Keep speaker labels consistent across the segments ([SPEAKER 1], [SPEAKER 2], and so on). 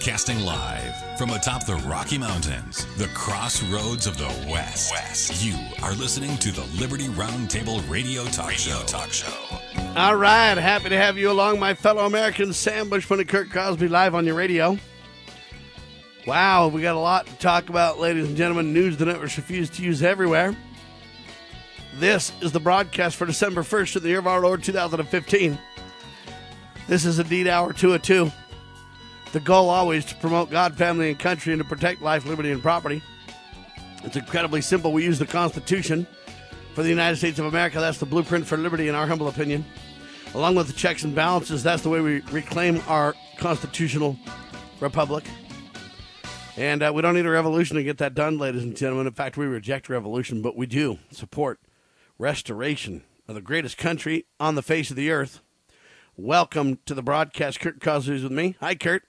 [SPEAKER 1] Broadcasting live from atop the Rocky Mountains, the crossroads of the West. You are listening to the Liberty Roundtable Radio Talk Show.
[SPEAKER 2] All right, happy to have you along, my fellow Americans. Sam Bushman and Kurt Crosby live on your radio. Wow, we got a lot to talk about, ladies and gentlemen. News the networks refuse to use everywhere. This is the broadcast for December 1st of the year of our Lord 2015. This is indeed hour 202. The goal always to promote God, family, and country, and to protect life, liberty, and property. It's incredibly simple. We use the Constitution for the United States of America. That's the blueprint for liberty, in our humble opinion. Along with the checks and balances, that's the way we reclaim our constitutional republic. And we don't need a revolution to get that done, ladies and gentlemen. In fact, we reject revolution, but we do support restoration of the greatest country on the face of the earth. Welcome to the broadcast. Kurt Crosby is with me. Hi, Kurt.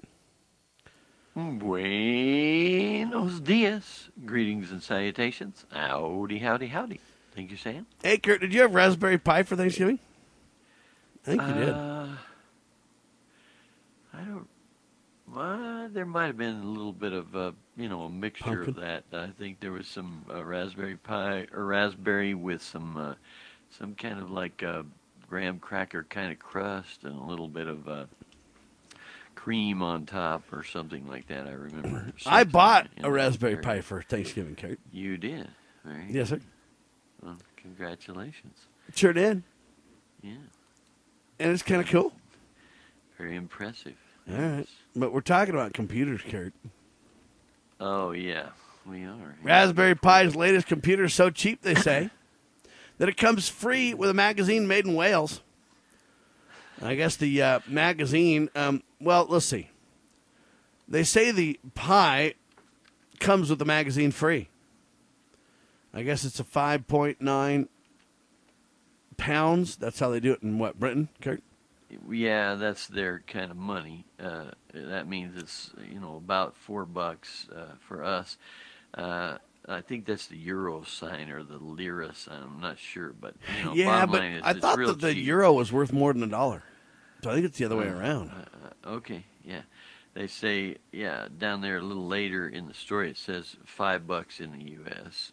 [SPEAKER 3] Buenos dias. Greetings and salutations. Howdy, howdy, howdy. Thank you, Sam.
[SPEAKER 2] Hey, Kurt, did you have Raspberry Pi for Thanksgiving? I think you did.
[SPEAKER 3] I don't... there might have been a little bit of, a mixture of that. I think there was some Raspberry Pi, or raspberry with some kind of like graham cracker kind of crust and a little bit of cream on top or something like that. I remember.
[SPEAKER 2] I bought a Raspberry Pi for Thanksgiving, Kurt.
[SPEAKER 3] You did, right?
[SPEAKER 2] Yes, sir.
[SPEAKER 3] Well, congratulations.
[SPEAKER 2] Sure did.
[SPEAKER 3] Yeah.
[SPEAKER 2] And it's kind of cool.
[SPEAKER 3] Very impressive.
[SPEAKER 2] All right. But we're talking about computers, Kurt.
[SPEAKER 3] Oh, yeah, we are.
[SPEAKER 2] Raspberry Pi's latest computer is so cheap, they say, that it comes free with a magazine made in Wales. I guess the magazine, well, let's see. They say the Pi comes with the magazine free. I guess it's a 5.9 pounds. That's how they do it in, Britain, Kurt?
[SPEAKER 3] Yeah, that's their kind of money. That means it's, about $4 for us. I think that's the euro sign or the lira sign. I'm not sure, but
[SPEAKER 2] yeah, but
[SPEAKER 3] line is,
[SPEAKER 2] I thought that the euro was worth more than $1. So I think it's the other way around.
[SPEAKER 3] Okay, yeah. They say, down there a little later in the story it says $5 in the U.S.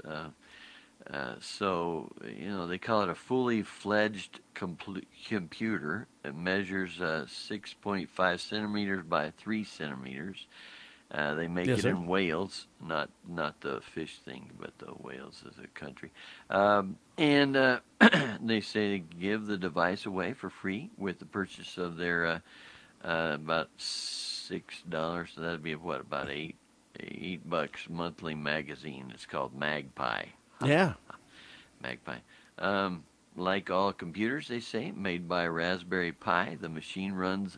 [SPEAKER 3] So, they call it a fully fledged computer. It measures 6.5 centimeters by 3 centimeters. They make it in Wales, not the fish thing, but the Wales as a country. And they say they give the device away for free with the purchase of their about $6. So that'd be about $8 monthly magazine. It's called Magpie.
[SPEAKER 2] Yeah.
[SPEAKER 3] Magpie. Like all computers, they say, made by Raspberry Pi, the machine runs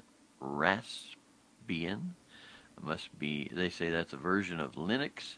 [SPEAKER 3] Raspbian. Must be, they say that's a version of Linux.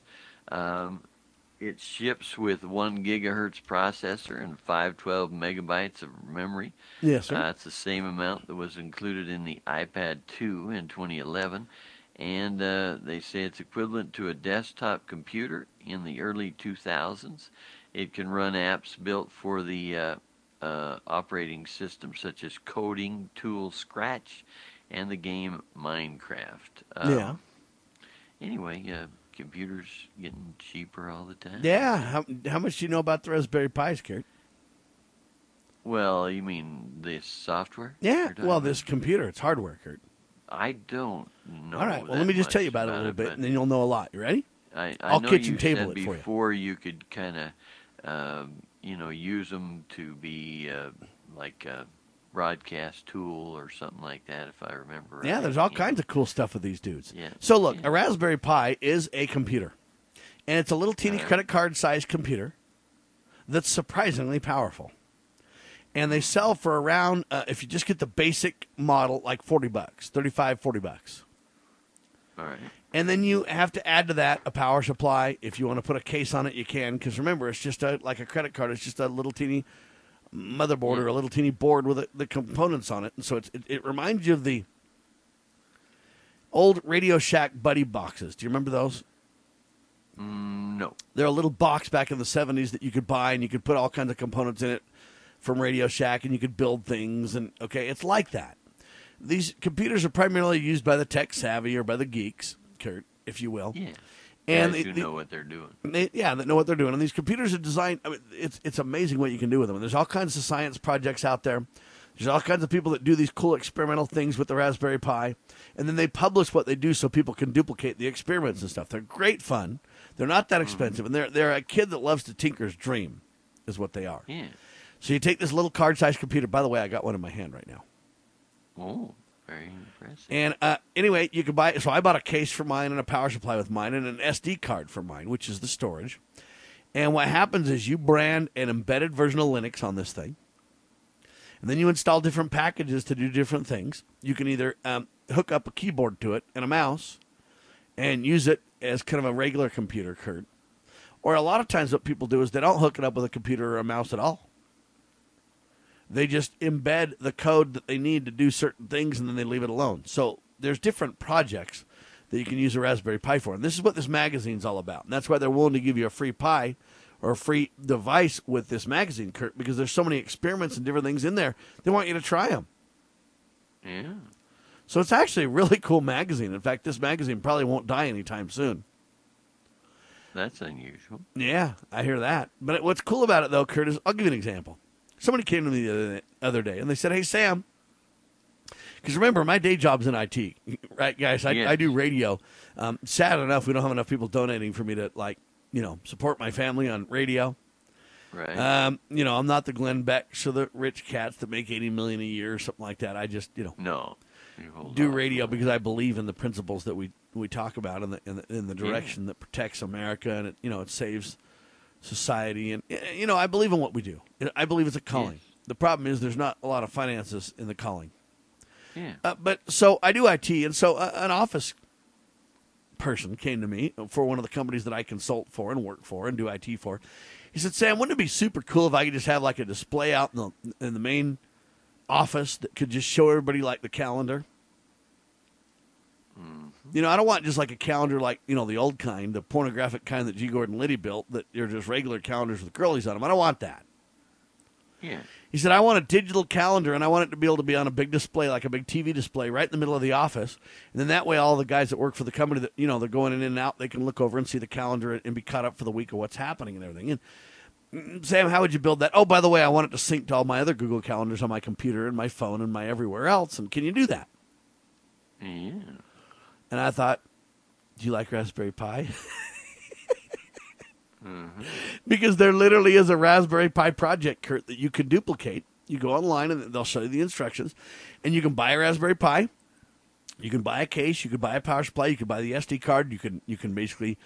[SPEAKER 3] It ships with 1 gigahertz processor and 512 megabytes of memory.
[SPEAKER 2] Yes, sir.
[SPEAKER 3] It's the same amount that was included in the iPad 2 in 2011. And they say it's equivalent to a desktop computer in the early 2000s. It can run apps built for the operating system, such as coding tool Scratch and the game Minecraft. Anyway, computers getting cheaper all the time.
[SPEAKER 2] Yeah. How much do you know about the Raspberry Pis, Kurt?
[SPEAKER 3] Well, you mean this software?
[SPEAKER 2] Yeah. Well, this computer. It's hardware, Kurt.
[SPEAKER 3] I don't know.
[SPEAKER 2] All right. Well, let me just tell you about it a little bit, and then you'll know a lot. You ready?
[SPEAKER 3] I'll
[SPEAKER 2] kitchen table it for you.
[SPEAKER 3] Before you could kind of, use them to be like a broadcast tool or something like that, if I remember right.
[SPEAKER 2] Yeah, there's all kinds of cool stuff with these dudes.
[SPEAKER 3] Yeah.
[SPEAKER 2] So look, a Raspberry Pi is a computer, and it's a little teeny credit card-sized computer that's surprisingly powerful. And they sell for around, if you just get the basic model, like $40, $40.
[SPEAKER 3] All right.
[SPEAKER 2] And then you have to add to that a power supply. If you want to put a case on it, you can. Because remember, it's just like a credit card. It's just a little teeny motherboard or a little teeny board with the components on it. And so it reminds you of the old Radio Shack Buddy boxes. Do you remember those?
[SPEAKER 3] No.
[SPEAKER 2] They're a little box back in the 70s that you could buy, and you could put all kinds of components in it from Radio Shack, and you could build things. And okay, it's like that. these computers are primarily used by the tech savvy or by the geeks, Kurt, if you will.
[SPEAKER 3] Yeah.
[SPEAKER 2] And
[SPEAKER 3] guys who know what they're doing.
[SPEAKER 2] They know what they're doing. And these computers are designed, I mean, it's amazing what you can do with them. And there's all kinds of science projects out there. There's all kinds of people that do these cool experimental things with the Raspberry Pi. And then they publish what they do so people can duplicate the experiments and stuff. They're great fun. They're not that expensive. And they're a kid that loves to tinker's dream is what they are.
[SPEAKER 3] Yeah.
[SPEAKER 2] So you take this little card-sized computer. By the way, I got one in my hand right now.
[SPEAKER 3] Oh, very impressive.
[SPEAKER 2] And anyway, you could buy. So I bought a case for mine and a power supply with mine and an SD card for mine, which is the storage. And what happens is you brand an embedded version of Linux on this thing, and then you install different packages to do different things. You can either hook up a keyboard to it and a mouse, and use it as kind of a regular computer, Kurt. Or a lot of times, what people do is they don't hook it up with a computer or a mouse at all. They just embed the code that they need to do certain things, and then they leave it alone. So there's different projects that you can use a Raspberry Pi for. And this is what this magazine's all about. And that's why they're willing to give you a free Pi or a free device with this magazine, Kurt, because there's so many experiments and different things in there. They want you to try them.
[SPEAKER 3] Yeah.
[SPEAKER 2] So it's actually a really cool magazine. In fact, this magazine probably won't die anytime soon.
[SPEAKER 3] That's unusual.
[SPEAKER 2] Yeah, I hear that. But what's cool about it, though, Kurt, is I'll give you an example. Somebody came to me the other day, and they said, hey, Sam, because remember, my day job's in IT, right, guys? I do radio. Sad enough, we don't have enough people donating for me to, support my family on radio.
[SPEAKER 3] Right.
[SPEAKER 2] I'm not the Glenn Beck or the rich cats that make $80 million a year or something like that. I just,
[SPEAKER 3] No.
[SPEAKER 2] do radio because I believe in the principles that we talk about in the direction that protects America and it saves society, and I believe in what we do. I believe it's a calling.
[SPEAKER 3] Yes.
[SPEAKER 2] The problem is there's not a lot of finances in the calling.
[SPEAKER 3] Yeah.
[SPEAKER 2] But so I do IT, and so an office person came to me for one of the companies that I consult for and work for and do IT for. He said, Sam, wouldn't it be super cool if I could just have like a display out in the main office that could just show everybody like the calendar? I don't want just like a calendar like, the old kind, the pornographic kind that G. Gordon Liddy built, that they're just regular calendars with girlies on them. I don't want that.
[SPEAKER 3] Yeah.
[SPEAKER 2] He said, I want a digital calendar, and I want it to be able to be on a big display, like a big TV display right in the middle of the office. And then that way all the guys that work for the company that, they're going in and out, they can look over and see the calendar and be caught up for the week of what's happening and everything. And Sam, how would you build that? Oh, by the way, I want it to sync to all my other Google calendars on my computer and my phone and my everywhere else. And can you do that?
[SPEAKER 3] Yeah.
[SPEAKER 2] And I thought, do you like Raspberry Pi? Because there literally is a Raspberry Pi project, Kurt, that you can duplicate. You go online and they'll show you the instructions. And you can buy a Raspberry Pi. You can buy a case. You can buy a power supply. You can buy the SD card. You can basically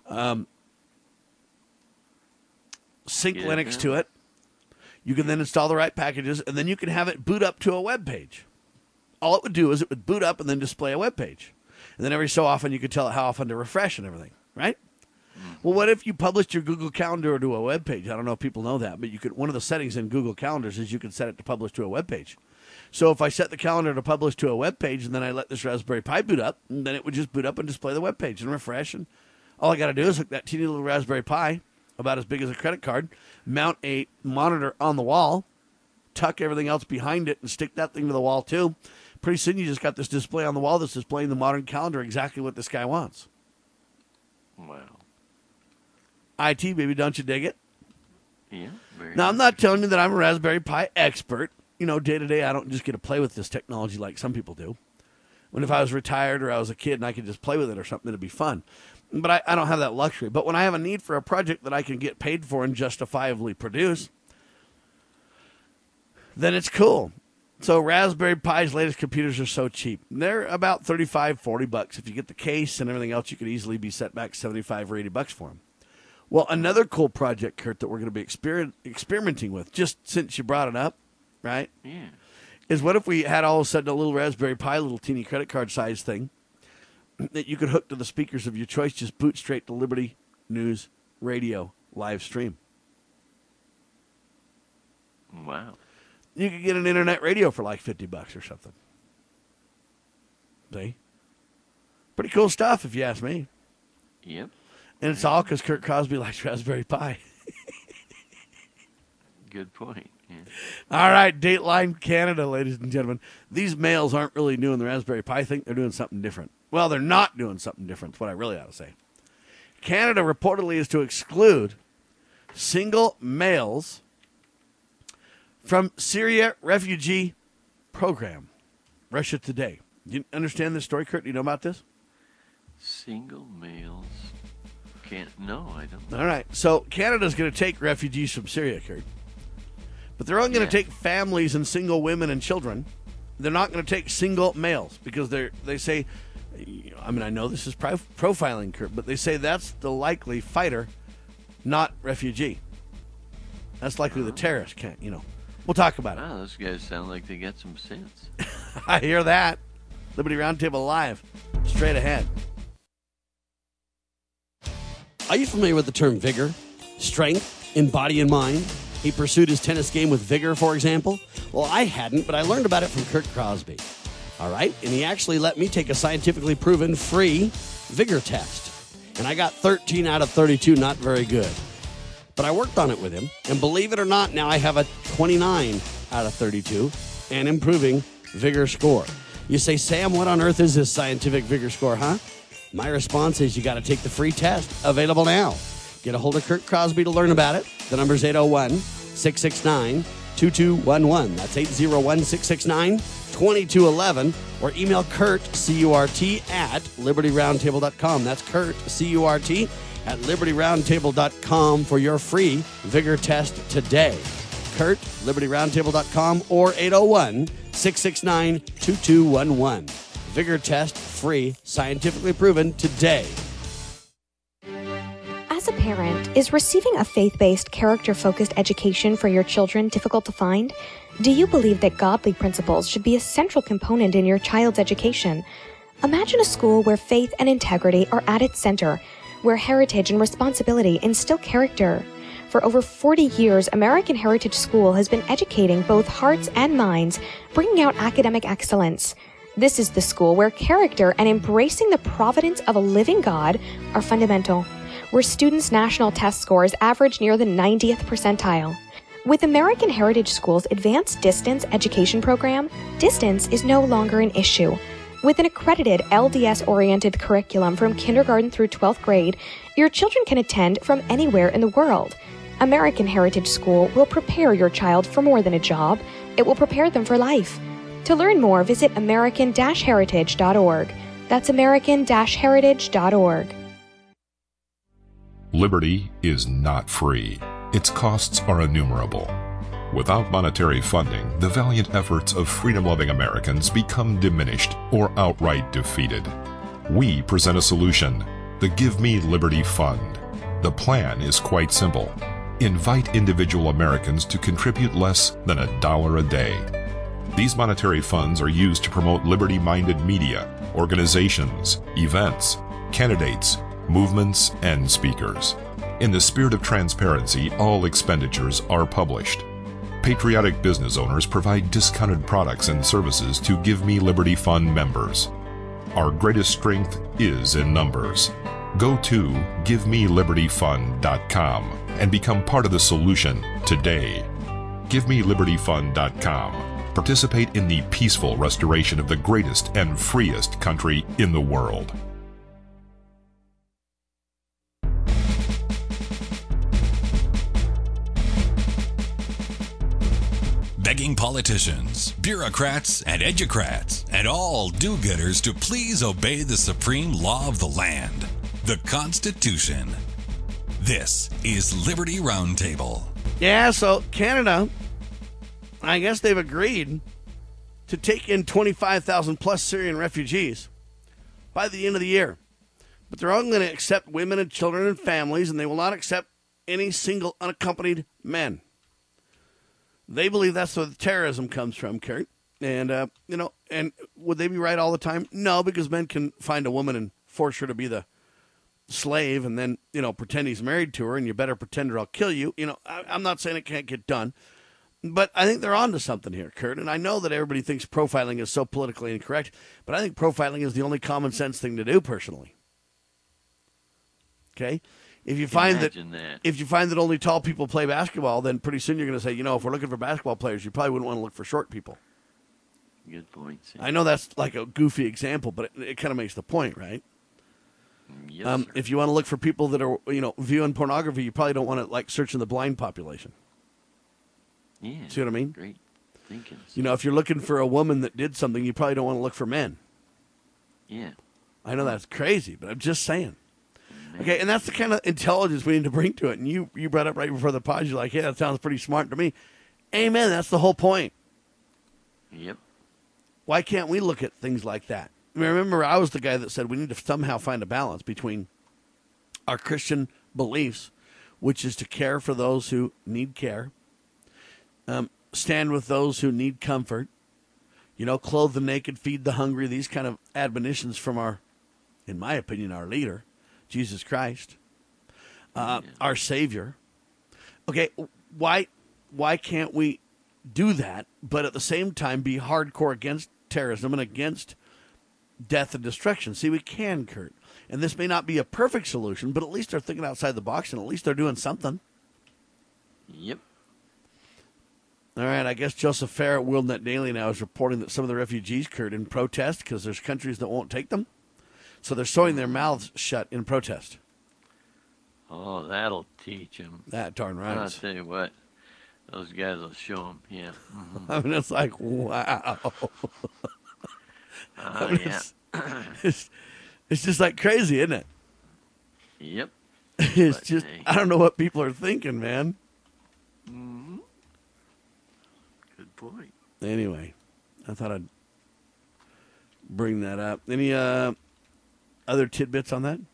[SPEAKER 2] sync Linux to it. You can then install the right packages, and then you can have it boot up to a web page. All it would do is it would boot up and then display a web page. And then every so often you could tell it how often to refresh and everything, right? Well, what if you published your Google Calendar to a web page? I don't know if people know that, but you could. One of the settings in Google Calendars is you can set it to publish to a web page. So if I set the calendar to publish to a web page and then I let this Raspberry Pi boot up, and then it would just boot up and display the web page and refresh. And all I got to do is hook that teeny little Raspberry Pi, about as big as a credit card, mount a monitor on the wall, tuck everything else behind it, and stick that thing to the wall too. Pretty soon you just got this display on the wall that's displaying the modern calendar exactly what this guy wants.
[SPEAKER 3] Wow.
[SPEAKER 2] IT, baby, don't you dig it?
[SPEAKER 3] Yeah.
[SPEAKER 2] Now, I'm not telling you that I'm a Raspberry Pi expert. Day to day, I don't just get to play with this technology like some people do. When if I was retired or I was a kid and I could just play with it or something, it'd be fun. But I don't have that luxury. But when I have a need for a project that I can get paid for and justifiably produce, then it's cool. So Raspberry Pi's latest computers are so cheap. They're about $35, $40. If you get the case and everything else, you could easily be set back $75 or $80 for them. Well, another cool project, Kurt, that we're going to be experimenting with, just since you brought it up, right?
[SPEAKER 3] Yeah.
[SPEAKER 2] Is what if we had all of a sudden a little Raspberry Pi, little teeny credit card size thing that you could hook to the speakers of your choice, just boot straight to Liberty News Radio live stream.
[SPEAKER 3] Wow.
[SPEAKER 2] You could get an internet radio for like $50 or something. See? Pretty cool stuff, if you ask me.
[SPEAKER 3] Yep.
[SPEAKER 2] And it's all because Kurt Crosby likes Raspberry Pi.
[SPEAKER 3] Good point. Yeah.
[SPEAKER 2] All right, Dateline Canada, ladies and gentlemen. These males aren't really doing the Raspberry Pi thing. They're doing something different. Well, they're not doing something different. That's what I really ought to say. Canada reportedly is to exclude single males from Syria refugee program. Russia Today. Do you understand this story, Kurt? Do you know about this?
[SPEAKER 3] Single males can't. No, I don't.
[SPEAKER 2] All right. So Canada's going to take refugees from Syria, Kurt. But they're only going to take families and single women and children. They're not going to take single males because they say, I mean, I know this is profiling, Kurt, but they say that's the likely fighter, not refugee. That's likely the terrorist can't, We'll talk about it.
[SPEAKER 3] Wow, those guys sound like they got some sense.
[SPEAKER 2] I hear that. Liberty Roundtable Live, straight ahead. Are you familiar with the term vigor, strength in body and mind? He pursued his tennis game with vigor, for example. Well, I hadn't, but I learned about it from Kurt Crosby. All right? And he actually let me take a scientifically proven free vigor test. And I got 13 out of 32, not very good. But I worked on it with him, and believe it or not, now I have a 29 out of 32 and improving vigor score. You say, Sam, what on earth is this scientific vigor score, huh? My response is you got to take the free test, available now. Get a hold of Kurt Crosby to learn about it. The number's 801-669-2211. That's 801-669-2211. Or email Kurt, C-U-R-T, at LibertyRoundtable.com. That's Kurt, C-U-R-T, at LibertyRoundtable.com for your free vigor test today. Kurt, LibertyRoundtable.com, or 801-669-2211. Vigor test free, scientifically proven today.
[SPEAKER 4] As a parent, is receiving a faith-based, character-focused education for your children difficult to find? Do you believe that godly principles should be a central component in your child's education? Imagine a school where faith and integrity are at its center, where heritage and responsibility instill character. For over 40 years, American Heritage School has been educating both hearts and minds, bringing out academic excellence. This is the school where character and embracing the providence of a living God are fundamental, where students' national test scores average near the 90th percentile. With American Heritage School's advanced distance education program, distance is no longer an issue. With an accredited LDS-oriented curriculum from kindergarten through 12th grade, your children can attend from anywhere in the world. American Heritage School will prepare your child for more than a job. It will prepare them for life. To learn more, visit American-Heritage.org. That's American-Heritage.org.
[SPEAKER 5] Liberty is not free. Its costs are innumerable. Without monetary funding, the valiant efforts of freedom-loving Americans become diminished or outright defeated. We present a solution, the Give Me Liberty Fund. The plan is quite simple. Invite individual Americans to contribute less than $1 a day. These monetary funds are used to promote liberty-minded media, organizations, events, candidates, movements, and speakers. In the spirit of transparency, all expenditures are published. Patriotic business owners provide discounted products and services to Give Me Liberty Fund members. Our greatest strength is in numbers. Go to GiveMeLibertyFund.com and become part of the solution today. GiveMeLibertyFund.com. Participate in the peaceful restoration of the greatest and freest country in the world.
[SPEAKER 1] Begging politicians, bureaucrats, and educrats, and all do-gooders to please obey the supreme law of the land, the Constitution. This is Liberty Roundtable.
[SPEAKER 2] Yeah, so Canada, I guess they've agreed to take in 25,000 plus Syrian refugees by the end of the year. But they're only going to accept women and children and families, and they will not accept any single unaccompanied men. They believe that's where the terrorism comes from, Kurt. And, and would they be right all the time? No, because men can find a woman and force her to be the slave and then, pretend he's married to her, and you better pretend or I'll kill you. I'm not saying it can't get done, but I think they're onto something here, Kurt. And I know that everybody thinks profiling is so politically incorrect, but I think profiling is the only common sense thing to do, personally. Okay? If you find that only tall people play basketball, then pretty soon you're going to say, if we're looking for basketball players, you probably wouldn't want to look for short people.
[SPEAKER 3] Good point. Sam.
[SPEAKER 2] I know that's like a goofy example, but it kind of makes the point, right?
[SPEAKER 3] Yes, sir.
[SPEAKER 2] If you want to look for people that are, viewing pornography, you probably don't want to like search in the blind population.
[SPEAKER 3] Yeah.
[SPEAKER 2] See what I mean?
[SPEAKER 3] Great thinking.
[SPEAKER 2] If you're looking for a woman that did something, you probably don't want to look for men.
[SPEAKER 3] Yeah.
[SPEAKER 2] I know that's crazy, but I'm just saying. Okay, and that's the kind of intelligence we need to bring to it. And you brought up right before the pod, you're like, hey, that sounds pretty smart to me. Amen, that's the whole point.
[SPEAKER 3] Yep.
[SPEAKER 2] Why can't we look at things like that? I mean, remember, I was the guy that said we need to somehow find a balance between our Christian beliefs, which is to care for those who need care, stand with those who need comfort, clothe the naked, feed the hungry, these kind of admonitions from in my opinion, our leader, Jesus Christ, our Savior. Okay, why can't we do that, but at the same time be hardcore against terrorism and against death and destruction? See, we can, Kurt. And this may not be a perfect solution, but at least they're thinking outside the box, and at least they're doing something.
[SPEAKER 3] Yep.
[SPEAKER 2] All right, I guess Joseph Fair at WorldNet Daily now is reporting that some of the refugees, Kurt, in protest, because there's countries that won't take them, so they're sewing their mouths shut in protest.
[SPEAKER 3] Oh, that'll teach them.
[SPEAKER 2] That darn right.
[SPEAKER 3] I'll tell you what, those guys will show them, yeah. Mm-hmm.
[SPEAKER 2] I mean, it's like, wow.
[SPEAKER 3] Yeah.
[SPEAKER 2] It's just like crazy, isn't it?
[SPEAKER 3] Yep.
[SPEAKER 2] It's just, I don't know what people are thinking, man.
[SPEAKER 3] Mm-hmm. Good point.
[SPEAKER 2] Anyway, I thought I'd bring that up. Any other tidbits on that?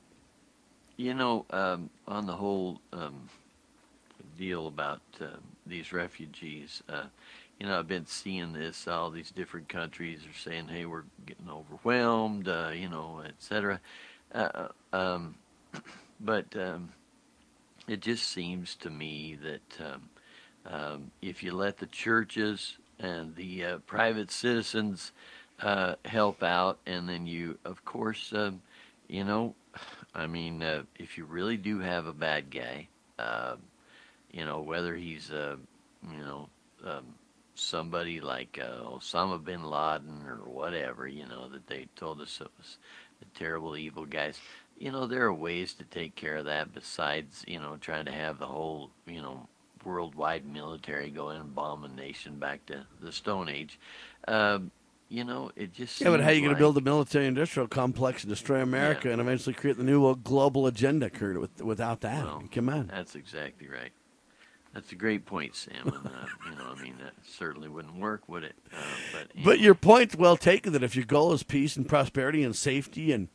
[SPEAKER 3] On the whole deal about these refugees, I've been seeing this. All these different countries are saying, hey, we're getting overwhelmed, et cetera. But it just seems to me that if you let the churches and the private citizens help out, and then you, of course, if you really do have a bad guy, whether he's, somebody like Osama bin Laden or whatever, that they told us it was the terrible evil guys. There are ways to take care of that besides, trying to have the whole, worldwide military go in and bomb a nation back to the Stone Age. It just
[SPEAKER 2] but how are you going to build a military-industrial complex and destroy America and eventually create the new global agenda, Kurt, without that?
[SPEAKER 3] Well,
[SPEAKER 2] come on.
[SPEAKER 3] That's exactly right. That's a great point, Sam. And, that certainly wouldn't work, would it?
[SPEAKER 2] But your point's well taken, that if your goal is peace and prosperity and safety and,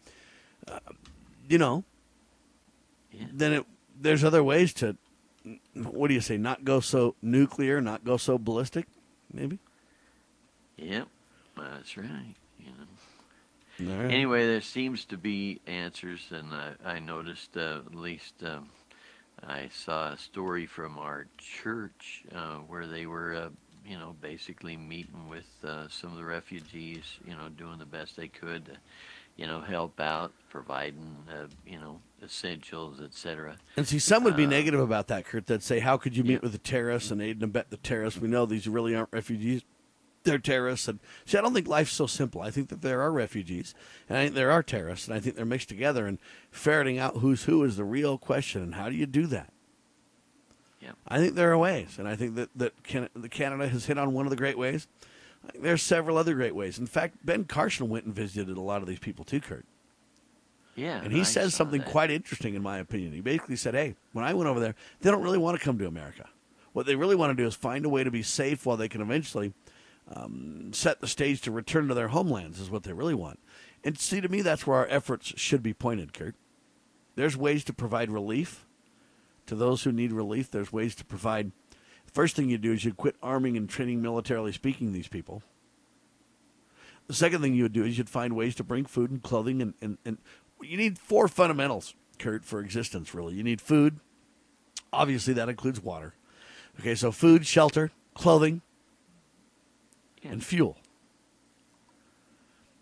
[SPEAKER 2] then there's other ways to, what do you say, not go so nuclear, not go so ballistic, maybe?
[SPEAKER 3] Yep, that's right.
[SPEAKER 2] Right.
[SPEAKER 3] Anyway, there seems to be answers, and I noticed at least I saw a story from our church where they were, basically meeting with some of the refugees, doing the best they could to, help out, providing, essentials, etc.
[SPEAKER 2] And see, some would be negative about that, Kurt. They'd say, how could you meet with the terrorists and aid and abet the terrorists? We know these really aren't refugees. They're terrorists. And see, I don't think life's so simple. I think that there are refugees, and I think there are terrorists, and I think they're mixed together, and ferreting out who's who is the real question, and how do you do that?
[SPEAKER 3] Yeah.
[SPEAKER 2] I think there are ways, and I think that Canada has hit on one of the great ways. I think there's several other great ways. In fact, Ben Carson went and visited a lot of these people too, Kurt.
[SPEAKER 3] Yeah.
[SPEAKER 2] And he says something quite interesting, in my opinion. He basically said, hey, when I went over there, they don't really want to come to America. What they really want to do is find a way to be safe while they can eventually set the stage to return to their homelands is what they really want. And see, to me, that's where our efforts should be pointed, Kurt. There's ways to provide relief to those who need relief. There's ways to provide. The first thing you do is you quit arming and training militarily speaking these people. The second thing you would do is you'd find ways to bring food and clothing. And you need 4 fundamentals, Kurt, for existence, really. You need food. Obviously, that includes water. Okay, so food, shelter, clothing, and fuel.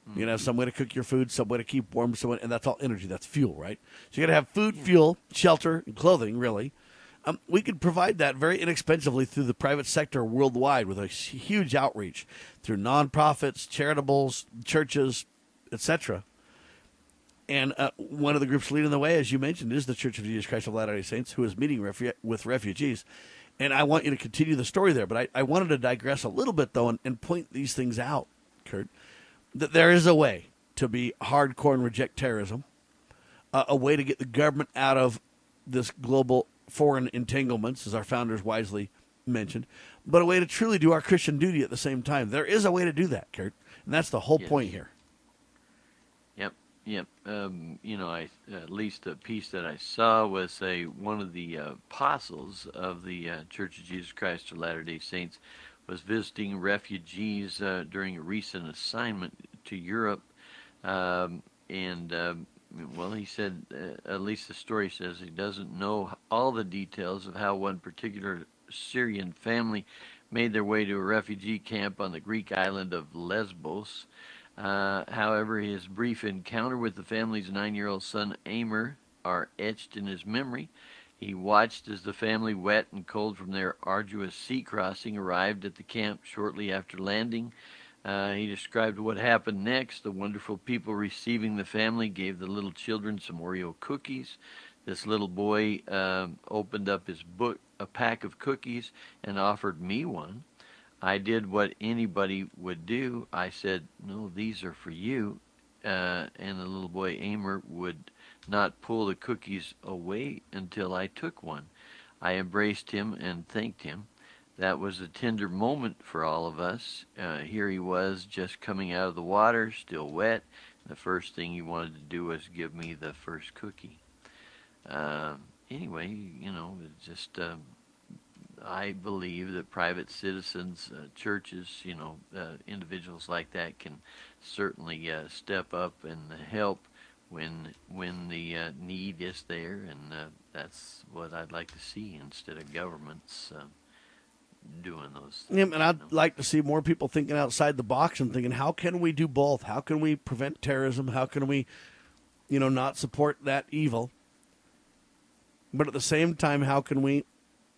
[SPEAKER 2] You can have some way to cook your food, some way to keep warm, and that's all energy. That's fuel, right? So you got to have food, fuel, shelter, and clothing, really. We could provide that very inexpensively through the private sector worldwide with a huge outreach through nonprofits, charitables, churches, etc. And one of the groups leading the way, as you mentioned, is the Church of Jesus Christ of Latter-day Saints, who is meeting with refugees. And I want you to continue the story there, but I wanted to digress a little bit, though, and point these things out, Kurt, that there is a way to be hardcore and reject terrorism, a way to get the government out of this global foreign entanglements, as our founders wisely mentioned, but a way to truly do our Christian duty at the same time. There is a way to do that, Kurt, and that's the whole point here.
[SPEAKER 3] Yep. At least a piece that I saw was one of the apostles of the Church of Jesus Christ of Latter-day Saints was visiting refugees during a recent assignment to Europe, he said, at least the story says, he doesn't know all the details of how one particular Syrian family made their way to a refugee camp on the Greek island of Lesbos. However, his brief encounter with the family's 9-year-old son, Amer, are etched in his memory. He watched as the family, wet and cold from their arduous sea crossing, arrived at the camp shortly after landing. He described what happened next. The wonderful people receiving the family gave the little children some Oreo cookies. This little boy opened up his book, a pack of cookies, and offered me one. I did what anybody would do. I said, "No, these are for you." And the little boy, Amer, would not pull the cookies away until I took one. I embraced him and thanked him. That was a tender moment for all of us. Here he was, just coming out of the water, still wet. The first thing he wanted to do was give me the first cookie. I believe that private citizens, churches, individuals like that can certainly step up and help when the need is there, and that's what I'd like to see instead of governments doing those things.
[SPEAKER 2] Yeah, and I'd like to see more people thinking outside the box and thinking, how can we do both? How can we prevent terrorism? How can we, not support that evil? But at the same time, how can we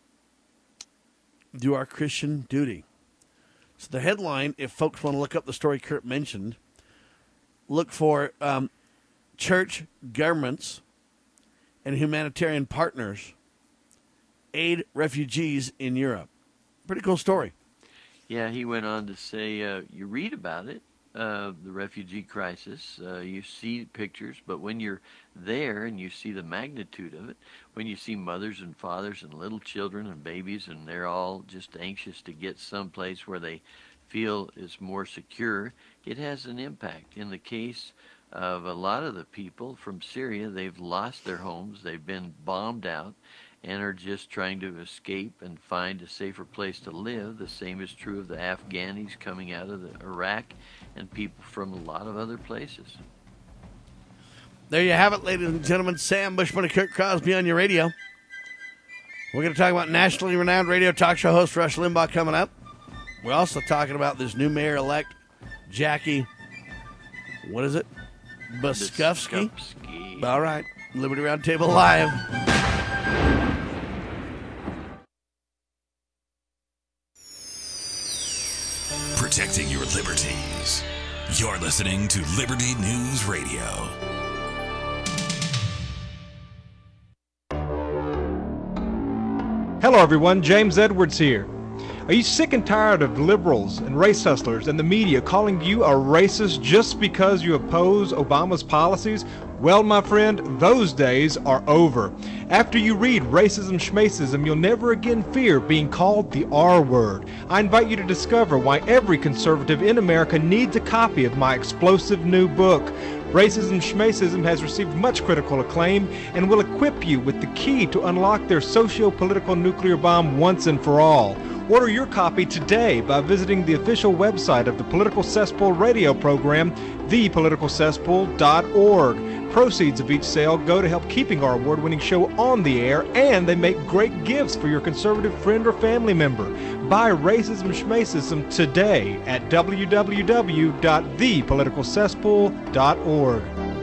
[SPEAKER 2] do our Christian duty? So the headline, if folks want to look up the story Kurt mentioned, look for church, governments, and humanitarian partners aid refugees in Europe. Pretty cool story.
[SPEAKER 3] Yeah, he went on to say, you read about it, the refugee crisis, you see pictures, but when you're there and you see the magnitude of it, when you see mothers and fathers and little children and babies, and they're all just anxious to get someplace where they feel is more secure, it has an impact. In the case of a lot of the people from Syria, they've lost their homes, they've been bombed out, and are just trying to escape and find a safer place to live. The same is true of the Afghanis coming out of Iraq and people from a lot of other places.
[SPEAKER 2] There you have it, ladies and gentlemen. Sam Bushman and Kurt Crosby on your radio. We're going to talk about nationally renowned radio talk show host Rush Limbaugh coming up. We're also talking about this new mayor-elect, Jackie, what is it? Biskupski? All right. Liberty Roundtable Live.
[SPEAKER 1] Protecting your liberties. You're listening to Liberty News Radio.
[SPEAKER 6] Hello everyone, James Edwards here. Are you sick and tired of liberals and race hustlers and the media calling you a racist just because you oppose Obama's policies? Well, my friend, those days are over. After you read Racism Schmacism, you'll never again fear being called the R word. I invite you to discover why every conservative in America needs a copy of my explosive new book. Racism Schmacism has received much critical acclaim and will equip you with the key to unlock their socio-political nuclear bomb once and for all. Order your copy today by visiting the official website of the Political Cesspool radio program, thepoliticalcesspool.org. Proceeds of each sale go to help keeping our award-winning show on the air, and they make great gifts for your conservative friend or family member. Buy Racism Schmacism today at www.thepoliticalcesspool.org.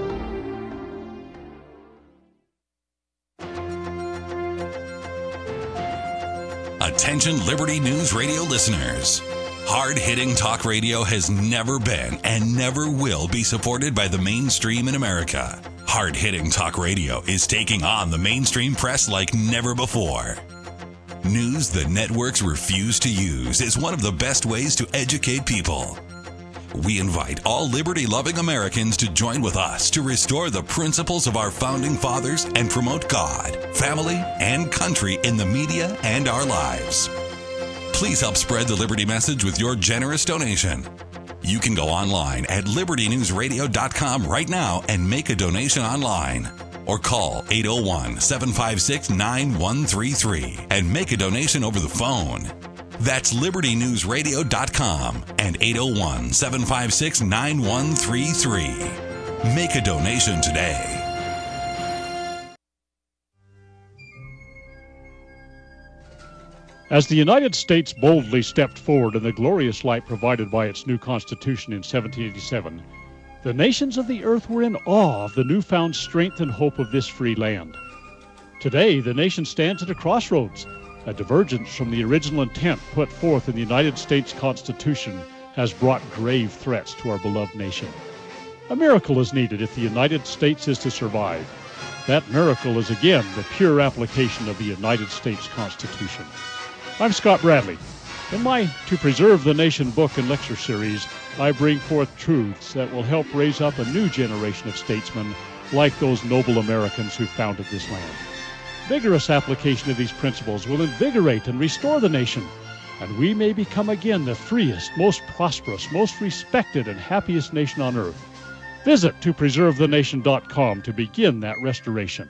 [SPEAKER 1] Attention Liberty News Radio listeners. Hard-hitting talk radio has never been and never will be supported by the mainstream in America. Hard-hitting talk radio is taking on the mainstream press like never before. News the networks refuse to use is one of the best ways to educate people. We invite all liberty-loving Americans to join with us to restore the principles of our founding fathers and promote God, family, and country in the media and our lives. Please help spread the Liberty message with your generous donation. You can go online at libertynewsradio.com right now and make a donation online. Or call 801-756-9133 and make a donation over the phone. That's libertynewsradio.com and 801-756-9133. Make a donation today.
[SPEAKER 7] As the United States boldly stepped forward in the glorious light provided by its new Constitution in 1787, the nations of the earth were in awe of the newfound strength and hope of this free land. Today, the nation stands at a crossroads. A divergence from the original intent put forth in the United States Constitution has brought grave threats to our beloved nation. A miracle is needed if the United States is to survive. That miracle is again the pure application of the United States Constitution. I'm Scott Bradley. In my To Preserve the Nation book and lecture series, I bring forth truths that will help raise up a new generation of statesmen like those noble Americans who founded this land. Vigorous application of these principles will invigorate and restore the nation, and we may become again the freest, most prosperous, most respected, and happiest nation on earth. Visit topreservethenation.com to begin that restoration.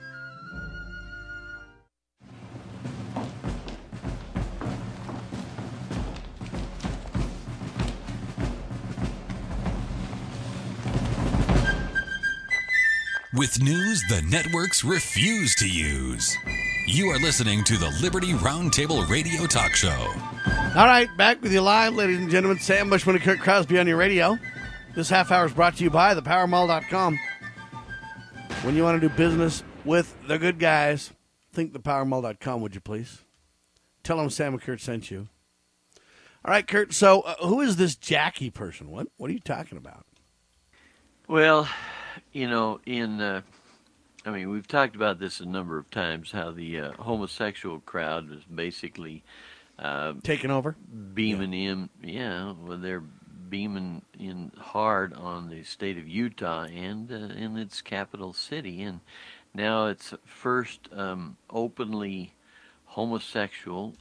[SPEAKER 1] With news the networks refuse to use. You are listening to the Liberty Roundtable Radio Talk Show.
[SPEAKER 2] All right, back with you live, ladies and gentlemen. Sam Bushman and Kurt Crosby on your radio. This half hour is brought to you by thepowermall.com. When you want to do business with the good guys, think thepowermall.com, would you please? Tell them Sam and Kurt sent you. All right, Kurt, so who is this Jackie person? What are you talking about?
[SPEAKER 3] Well, you know, we've talked about this a number of times, how the homosexual crowd is basically
[SPEAKER 2] taking over,
[SPEAKER 3] beaming in. Yeah, well, they're beaming in hard on the state of Utah and in its capital city, and now its first openly homosexual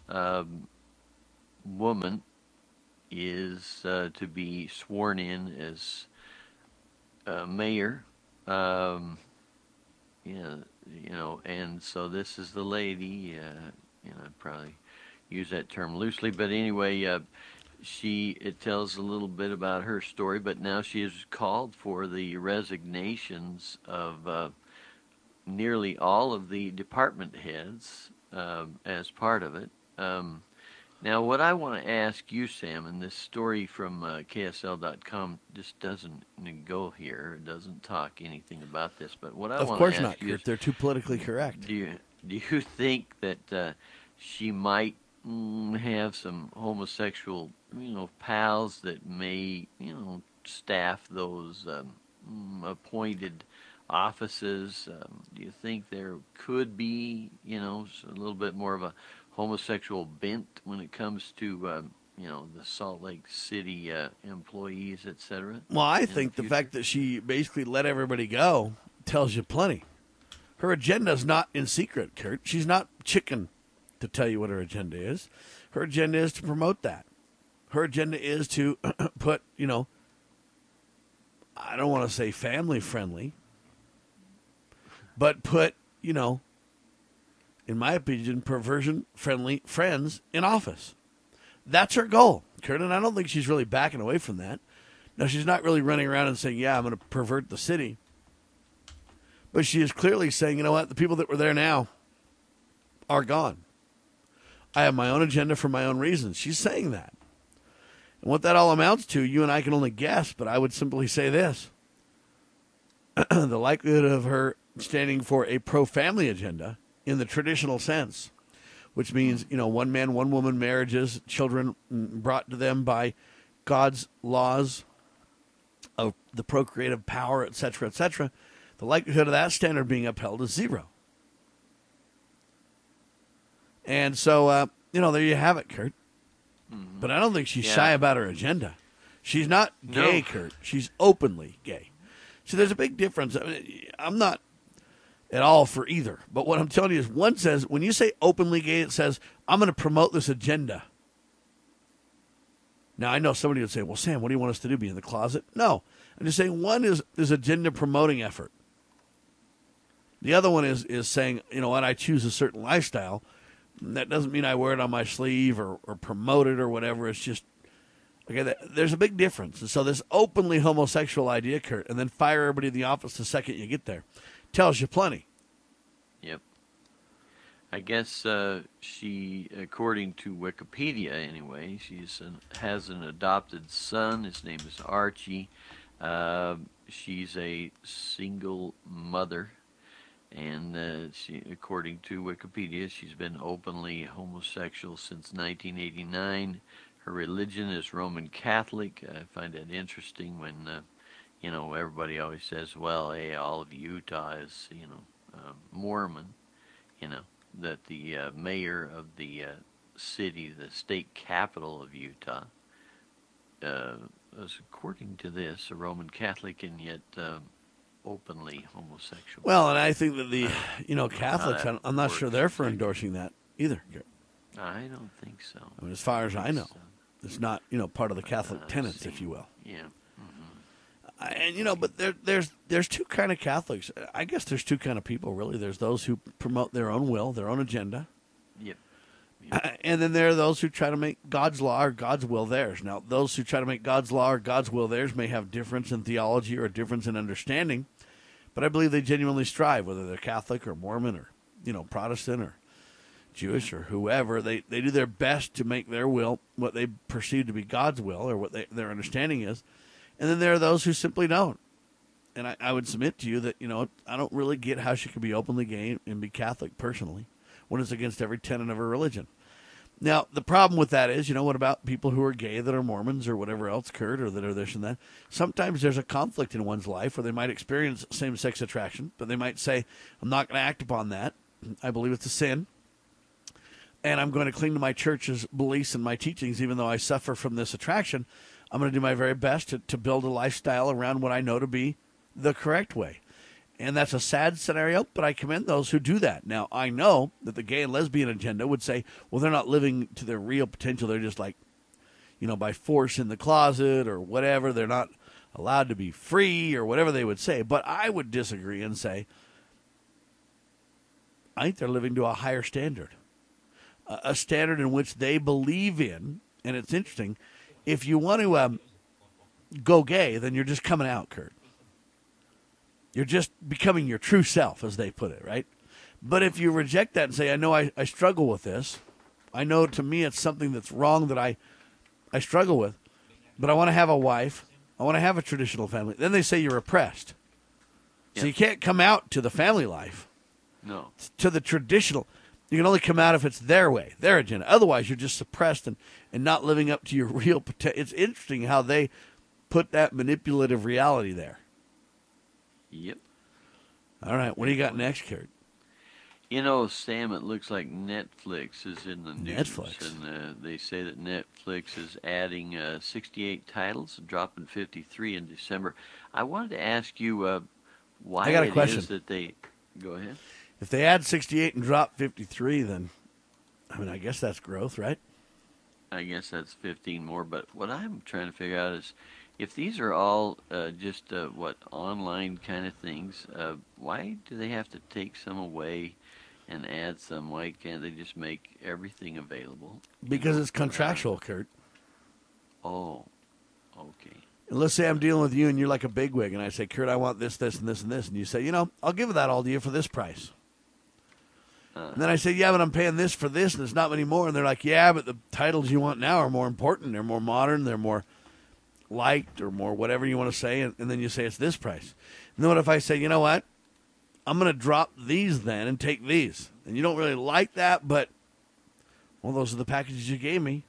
[SPEAKER 3] woman is to be sworn in as mayor. And so this is the lady, I'd probably use that term loosely, but anyway, it tells a little bit about her story, but now she has called for the resignations of nearly all of the department heads as part of it. Now, what I want to ask you, Sam, and this story from KSL.com just doesn't go here. It doesn't talk anything about this. But what I want to ask you,
[SPEAKER 2] of course not, Kurt. They're too politically correct.
[SPEAKER 3] Do you think that she might have some homosexual, pals that may, staff those appointed offices? Do you think there could be, a little bit more of a homosexual bent when it comes to the Salt Lake City employees, etc.?
[SPEAKER 2] Well, I think the fact that she basically let everybody go tells you plenty. Her agenda is not in secret, Kurt. She's not chicken to tell you what her agenda is. Her agenda is to promote that. Her agenda is to put, I don't want to say family friendly, but put, in my opinion, perversion-friendly friends in office. That's her goal, Kurt, and I don't think she's really backing away from that. Now, she's not really running around and saying, yeah, I'm going to pervert the city. But she is clearly saying, you know what, the people that were there now are gone. I have my own agenda for my own reasons. She's saying that. And what that all amounts to, you and I can only guess, but I would simply say this. The likelihood of her standing for a pro-family agenda in the traditional sense, which means, one man, one woman marriages, children brought to them by God's laws of the procreative power, et cetera, the likelihood of that standard being upheld is 0. And so, there you have it, Kurt. Mm-hmm. But I don't think she's shy about her agenda. She's not gay, no. Kurt. She's openly gay. See, there's a big difference. I mean, I'm not at all for either. But what I'm telling you is one says, when you say openly gay, it says, I'm going to promote this agenda. Now, I know somebody would say, well, Sam, what do you want us to do? Be in the closet? No. I'm just saying one is agenda promoting effort. The other one is saying, what, I choose a certain lifestyle. That doesn't mean I wear it on my sleeve or promote it or whatever. It's just, okay, there's a big difference. And so this openly homosexual idea, Kurt, and then fire everybody in the office the second you get there, tells you plenty.
[SPEAKER 3] Yep. I guess she, according to Wikipedia anyway, she has an adopted son. His name is Archie. She's a single mother. And she, according to Wikipedia, she's been openly homosexual since 1989. Her religion is Roman Catholic. I find that interesting when, everybody always says, well, hey, all of Utah is, Mormon, that the mayor of the city, the state capital of Utah, is, according to this, a Roman Catholic, and yet openly homosexual.
[SPEAKER 2] Well, and I think that the, Catholics, I'm not sure they're for endorsing that either.
[SPEAKER 3] I don't think so.
[SPEAKER 2] I mean, as far as I know, it's not, part of the Catholic tenets, if you will.
[SPEAKER 3] Yeah.
[SPEAKER 2] And, but there's two kind of Catholics. I guess there's two kind of people, really. There's those who promote their own will, their own agenda.
[SPEAKER 3] Yep.
[SPEAKER 2] And then there are those who try to make God's law or God's will theirs. Now, those who try to make God's law or God's will theirs may have difference in theology or a difference in understanding, but I believe they genuinely strive, whether they're Catholic or Mormon or, Protestant or Jewish or whoever. They do their best to make their will what they perceive to be God's will or what their understanding is. And then there are those who simply don't. And I would submit to you that, I don't really get how she could be openly gay and be Catholic personally when it's against every tenet of her religion. Now, the problem with that is, what about people who are gay that are Mormons or whatever else, Kurt, or that are this and that? Sometimes there's a conflict in one's life where they might experience same-sex attraction, but they might say, I'm not going to act upon that. I believe it's a sin. And I'm going to cling to my church's beliefs and my teachings, even though I suffer from this attraction. I'm going to do my very best to build a lifestyle around what I know to be the correct way. And that's a sad scenario, but I commend those who do that. Now, I know that the gay and lesbian agenda would say, well, they're not living to their real potential. They're just like, by force in the closet or whatever. They're not allowed to be free or whatever they would say. But I would disagree and say, I think they're living to a higher standard, a standard in which they believe in. And it's interesting. If you want to go gay, then you're just coming out, Kurt. You're just becoming your true self, as they put it, right? But if you reject that and say, I know I struggle with this, I know to me it's something that's wrong that I struggle with, but I want to have a wife, I want to have a traditional family, then they say you're oppressed. Yep. So you can't come out to the family life.
[SPEAKER 3] No.
[SPEAKER 2] To the traditional. You can only come out if it's their way, their agenda. Otherwise, you're just suppressed and not living up to your real potential. It's interesting how they put that manipulative reality there.
[SPEAKER 3] Yep.
[SPEAKER 2] All right. What do you got next, Kurt?
[SPEAKER 3] Sam, it looks like Netflix is in the news.
[SPEAKER 2] Netflix.
[SPEAKER 3] And they say that Netflix is adding 68 titles and dropping 53 in December. I wanted to ask you why it is that they... Go ahead.
[SPEAKER 2] If they add 68 and drop 53, then, I guess that's growth, right?
[SPEAKER 3] I guess that's 15 more. But what I'm trying to figure out is, if these are all just online kind of things, why do they have to take some away? and add some. Why can't they just make everything available?
[SPEAKER 2] Because it's contractual, Kurt.
[SPEAKER 3] Oh, okay.
[SPEAKER 2] And let's say I'm dealing with you and you're like a bigwig, and I say, Kurt, I want this, this, and this, and this. And you say, I'll give that all to you for this price. And then I say, yeah, but I'm paying this for this, and it's not many more. And they're like, yeah, but the titles you want now are more important. They're more modern. They're more liked or more whatever you want to say. And then you say it's this price. And then what if I say, you know what? I'm going to drop these then and take these. And you don't really like that, but, well, those are the packages you gave me.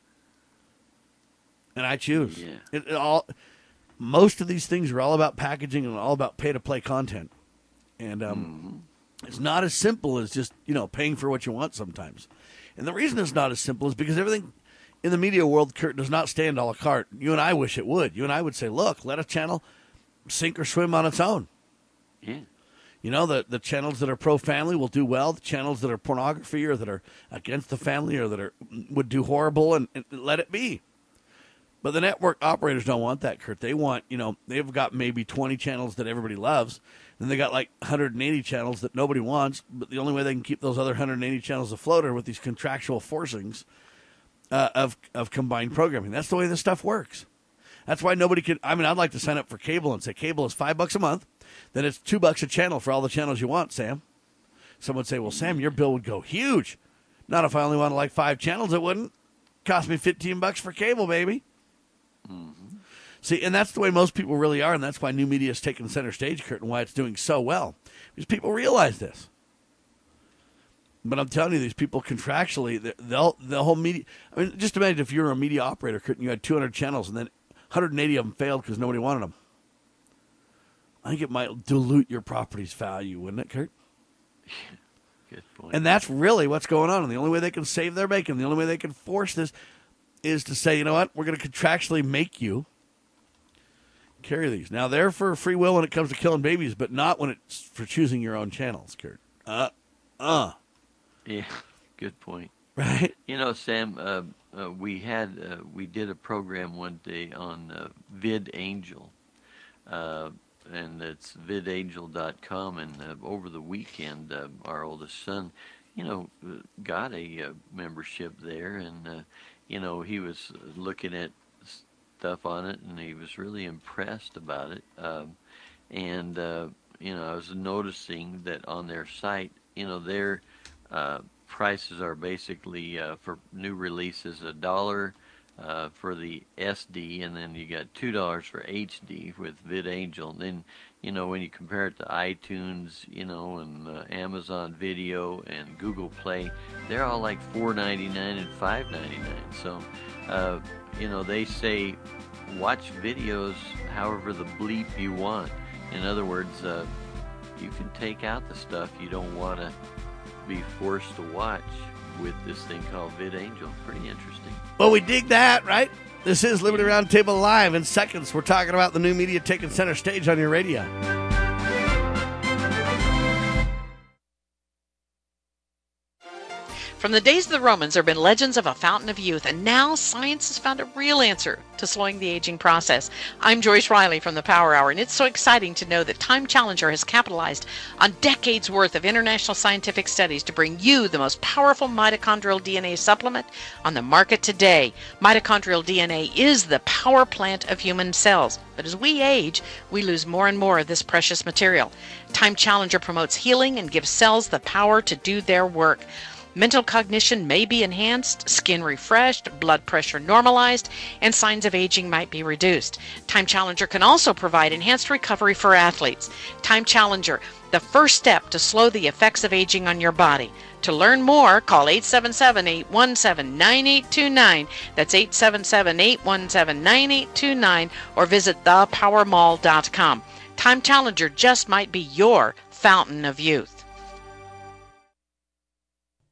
[SPEAKER 2] And I choose.
[SPEAKER 3] Yeah.
[SPEAKER 2] Most of these things are all about packaging and all about pay-to-play content. And it's not as simple as just, paying for what you want sometimes. And the reason it's not as simple is because everything in the media world, Kurt, does not stand a la carte. You and I wish it would. You and I would say, look, let a channel sink or swim on its own.
[SPEAKER 3] Yeah.
[SPEAKER 2] The channels that are pro-family will do well. The channels that are pornography or that are against the family or that would do horrible and let it be. But the network operators don't want that, Kurt. They want, they've got maybe 20 channels that everybody loves. Then they got like 180 channels that nobody wants. But the only way they can keep those other 180 channels afloat are with these contractual forcings of combined programming. That's the way this stuff works. That's why nobody can. I'd like to sign up for cable and say cable is $5 a month. Then it's $2 a channel for all the channels you want, Sam. Someone would say, well, Sam, your bill would go huge. Not if I only wanted like 5 channels. It wouldn't. Cost me $15 for cable, baby.
[SPEAKER 3] Mm-hmm.
[SPEAKER 2] See, and that's the way most people really are, and that's why new media is taking center stage, Kurt, and why it's doing so well. Because people realize this. But I'm telling you, these people contractually, the whole media. Just imagine if you're a media operator, Kurt, and you had 200 channels, and then 180 of them failed because nobody wanted them. I think it might dilute your property's value, wouldn't it, Kurt?
[SPEAKER 3] Good point.
[SPEAKER 2] And that's really what's going on. And the only way they can save their bacon, the only way they can force this is to say, you know what, we're going to contractually make you carry these. Now, they're for free will when it comes to killing babies, but not when it's for choosing your own channels, Kurt.
[SPEAKER 3] Yeah, good point.
[SPEAKER 2] Right?
[SPEAKER 3] Sam, we did a program one day on VidAngel, and it's vidangel.com, and over the weekend, our oldest son, got a membership there, and he was looking at stuff on it, and he was really impressed about it. I was noticing that on their site, their prices are basically for new releases $1 for the SD, and then you got $2 for HD with VidAngel. Then, when you compare it to iTunes, and Amazon Video and Google Play, they're all like $4.99 and $5.99. So, they say watch videos however the bleep you want. In other words, you can take out the stuff you don't want to be forced to watch with this thing called VidAngel. Pretty interesting.
[SPEAKER 2] Well, we dig that, right? This is Liberty Roundtable Live. In seconds, we're talking about the new media taking center stage on your radio.
[SPEAKER 8] From the days of the Romans, there have been legends of a fountain of youth, and now science has found a real answer to slowing the aging process. I'm Joyce Riley from the Power Hour, and it's so exciting to know that Time Challenger has capitalized on decades worth of international scientific studies to bring you the most powerful mitochondrial DNA supplement on the market today. Mitochondrial DNA is the power plant of human cells, but as we age, we lose more and more of this precious material. Time Challenger promotes healing and gives cells the power to do their work. Mental cognition may be enhanced, skin refreshed, blood pressure normalized, and signs of aging might be reduced. Time Challenger can also provide enhanced recovery for athletes. Time Challenger, the first step to slow the effects of aging on your body. To learn more, call 877-817-9829. That's 877-817-9829, or visit thepowermall.com. Time Challenger just might be your fountain of youth.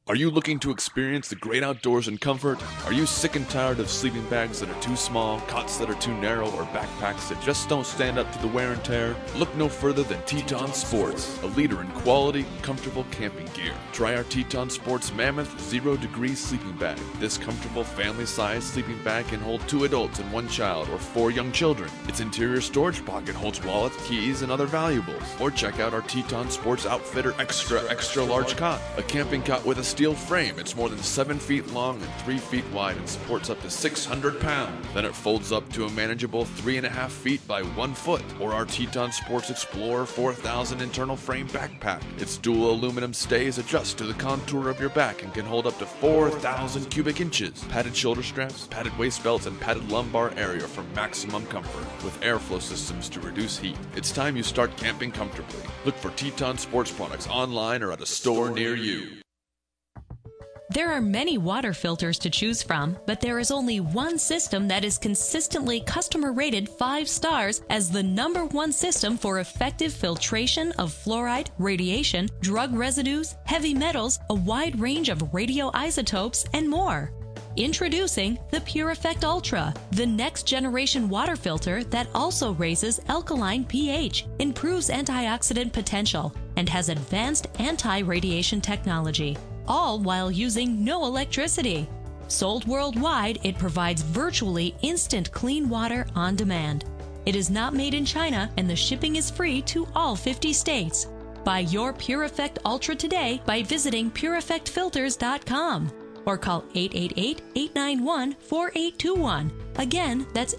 [SPEAKER 9] Are you looking to experience the great outdoors in comfort? Are you sick and tired of sleeping bags that are too small, cots that are too narrow, or backpacks that just don't stand up to the wear and tear? Look no further than Teton Sports, a leader in quality, comfortable camping gear. Try our Teton Sports Mammoth 0 Degree sleeping bag. This comfortable family-sized sleeping bag can hold 2 adults and 1 child, or 4 young children. Its interior storage pocket holds wallets, keys, and other valuables. Or check out our Teton Sports Outfitter Extra Large Cot, a camping cot with a steel frame. It's more than 7 feet long and 3 feet wide and supports up to 600 pounds. Then it folds up to a manageable 3.5 feet by 1 foot. Or our Teton Sports Explorer 4000 internal frame backpack. Its dual aluminum stays adjust to the contour of your back and can hold up to 4,000 cubic inches. Padded shoulder straps, padded waist belts, and padded lumbar area for maximum comfort, with airflow systems to reduce heat. It's time you start camping comfortably. Look for Teton Sports products online or at a store near you.
[SPEAKER 10] There are many water filters to choose from, but there is only one system that is consistently customer rated 5 stars as the #1 system for effective filtration of fluoride, radiation, drug residues, heavy metals, a wide range of radioisotopes, and more. Introducing the PureEffect Ultra, the next generation water filter that also raises alkaline pH, improves antioxidant potential, and has advanced anti-radiation technology, all while using no electricity. Sold worldwide, it provides virtually instant clean water on demand. It is not made in China, and the shipping is free to all 50 states. Buy your PureEffect Ultra today by visiting PureEffectFilters.com or call 888-891-4821. Again, that's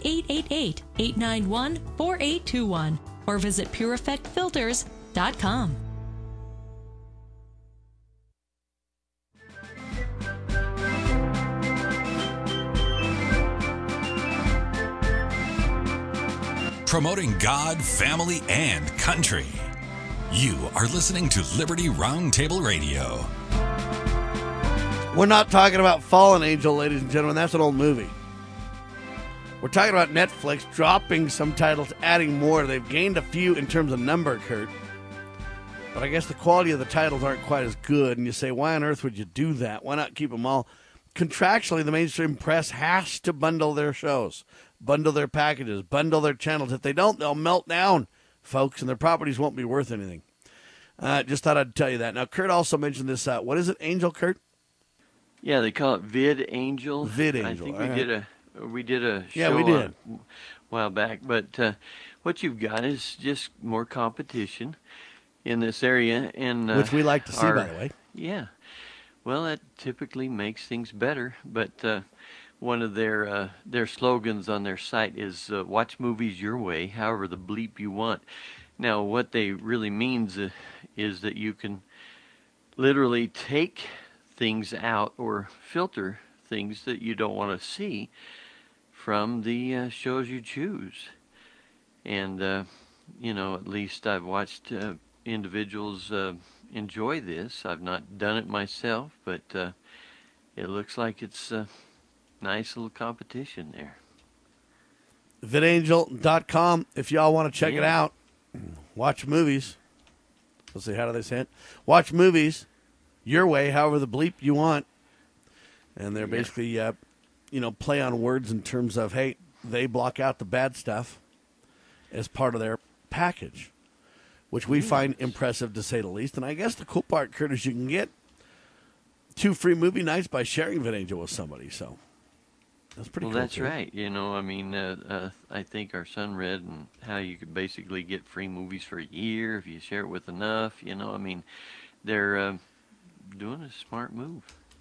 [SPEAKER 10] 888-891-4821 or visit PureEffectFilters.com.
[SPEAKER 1] Promoting God, family, and country. You are listening to Liberty Roundtable Radio.
[SPEAKER 2] We're not talking about Fallen Angel, ladies and gentlemen. That's an old movie. We're talking about Netflix dropping some titles, adding more. They've gained a few in terms of number, Kurt. But I guess the quality of the titles aren't quite as good. And you say, why on earth would you do that? Why not keep them all? Contractually, the mainstream press has to bundle their shows, bundle their packages, bundle their channels. If they don't, they'll melt down, folks, and their properties won't be worth anything. Just thought I'd tell you that. Now, Kurt also mentioned this. What is it, Angel, Kurt?
[SPEAKER 3] Yeah, they call it VidAngel.
[SPEAKER 2] VidAngel.
[SPEAKER 3] I think we did a show
[SPEAKER 2] we did.
[SPEAKER 3] a while back. But what you've got is just more competition in this area, and
[SPEAKER 2] which we like to see, by the way.
[SPEAKER 3] Yeah. Well, that typically makes things better. But one of their slogans on their site is "Watch movies your way, however the bleep you want." Now, what they really means is that you can literally take things out or filter things that you don't want to see from the shows you choose. And, at least I've watched individuals enjoy this. I've not done it myself, but it looks like it's a nice little competition there.
[SPEAKER 2] VidAngel.com if y'all want to check it out. Watch movies. Let's see, how do they say it? Watch movies your way, however the bleep you want. And they're basically, play on words in terms of, hey, they block out the bad stuff as part of their package, which we find impressive to say the least. And I guess the cool part, Kurt, is you can get 2 free movie nights by sharing VidAngel with somebody. So that's pretty cool.
[SPEAKER 3] Well, that's right. I think our son read and how you could basically get free movies for a year if you share it with enough. They're doing a smart move,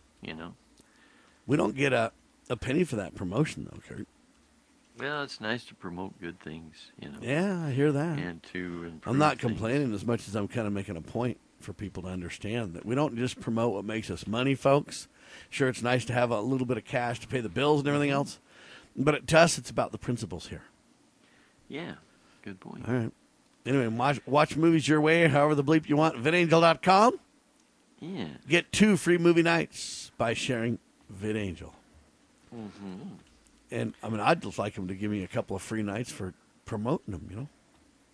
[SPEAKER 2] We don't get a penny for that promotion, though, Kurt.
[SPEAKER 3] Well, it's nice to promote good things,
[SPEAKER 2] Yeah, I hear that.
[SPEAKER 3] And to improve
[SPEAKER 2] I'm not
[SPEAKER 3] things.
[SPEAKER 2] complaining as much as I'm kind of making a point for people to understand that we don't just promote what makes us money, folks. Sure, it's nice to have a little bit of cash to pay the bills and everything else, but to us, it's about the principles here.
[SPEAKER 3] Yeah, good point.
[SPEAKER 2] All right. Anyway, watch movies your way, however the bleep you want. VidAngel.com.
[SPEAKER 3] Yeah.
[SPEAKER 2] Get 2 free movie nights by sharing VidAngel.
[SPEAKER 3] Mm-hmm.
[SPEAKER 2] And, I'd just like them to give me a couple of free nights for promoting them,